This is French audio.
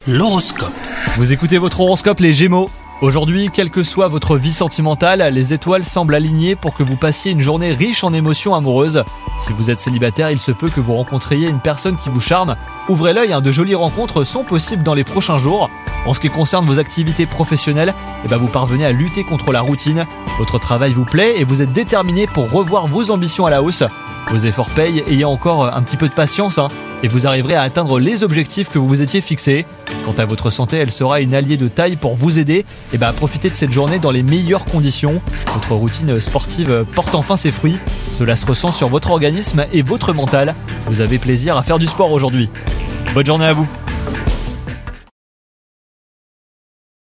L'horoscope. Vous écoutez votre horoscope les Gémeaux. Aujourd'hui, quelle que soit votre vie sentimentale, les étoiles semblent alignées pour que vous passiez une journée riche en émotions amoureuses. Si vous êtes célibataire, il se peut que vous rencontriez une personne qui vous charme. Ouvrez l'œil, de jolies rencontres sont possibles dans les prochains jours. En ce qui concerne vos activités professionnelles, vous parvenez à lutter contre la routine. Votre travail vous plaît et vous êtes déterminé pour revoir vos ambitions à la hausse. Vos efforts payent, ayez encore un petit peu de patience et vous arriverez à atteindre les objectifs que vous vous étiez fixés. Quant à votre santé, elle sera une alliée de taille pour vous aider à profiter de cette journée dans les meilleures conditions. Votre routine sportive porte enfin ses fruits. Cela se ressent sur votre organisme et votre mental. Vous avez plaisir à faire du sport aujourd'hui. Bonne journée à vous.